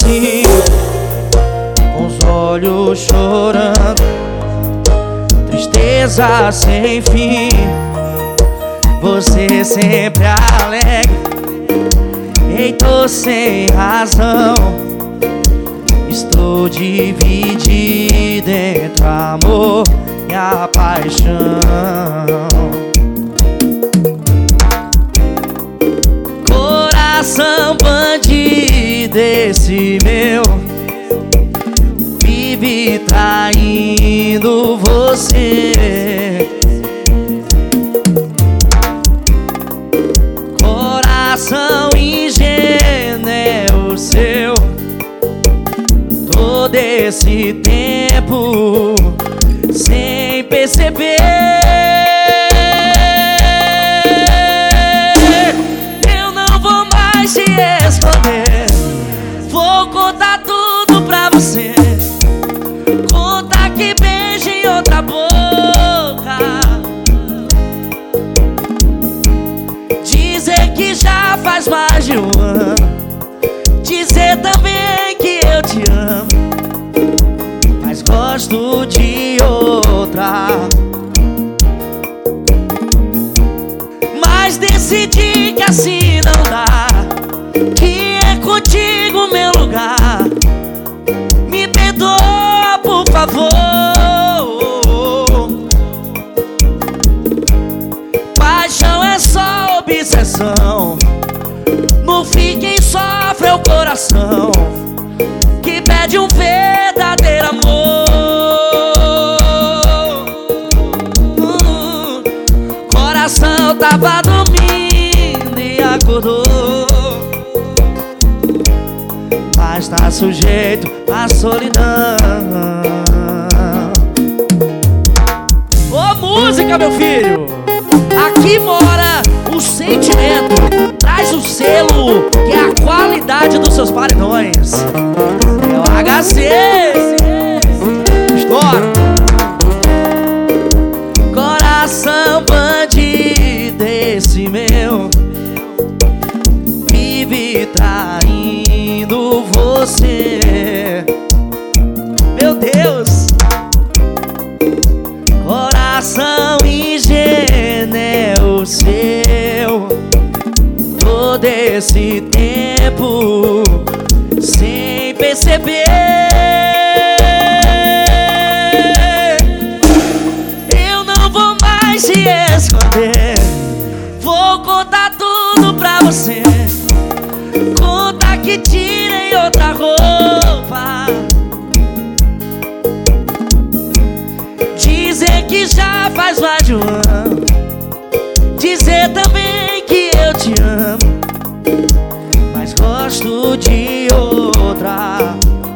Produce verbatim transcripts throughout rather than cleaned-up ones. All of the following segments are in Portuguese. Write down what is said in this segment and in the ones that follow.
sozinho, com os olhos chorando, tristeza sem fim. Você sempre alegre, ei, tô sem razão. Estou dividido entre amor e a paixão. Coração bandido esse meu, vive traindo você. Coração ingênuo é o seu, todo esse tempo sem perceber. Eu não vou mais te esconder, vou contar tudo pra você. Contar que beijo em outra boca, dizer que já faz mais de um ano, dizer também que eu te amo, mas gosto de outra. Mas decidi que assim não dá, que é contigo meu lugar. Me perdoa, por favor. Paixão é só obsessão, no fim quem sofre é o coração, que pede um verdadeiro amor. hum, Coração tava dormindo e acordou, mas tá sujeito à solidão. Ô música, meu filho, aqui mora o sentimento. Traz o selo, que é a qualidade dos seus paredões. É o H C. Estoura. Coração bandido esse meu, vive traindo você. Meu Deus. Coração ingênuo é o seu, todo esse tempo sem perceber. Eu não vou mais te esconder, vou contar tudo pra você. Contar que tirei outra roupa, dizer que já faz mais de um ano, dizer também que eu te amo, mas gosto de outra.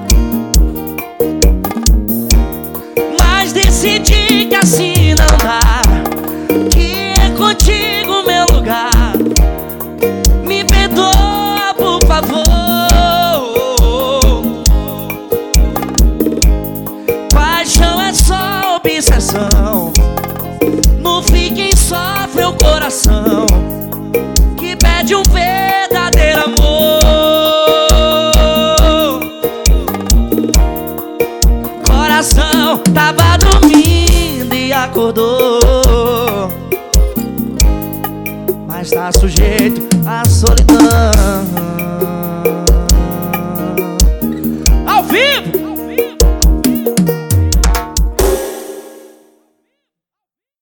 Mas decidi que assim não dá, que é contigo meu lugar. Me perdoa, por favor. Paixão é só obsessão, no fim quem sofre é o coração, que pede um verdadeiro amor. Coração tava dormindo e acordou, mas tá sujeito à solidão. Ao vivo!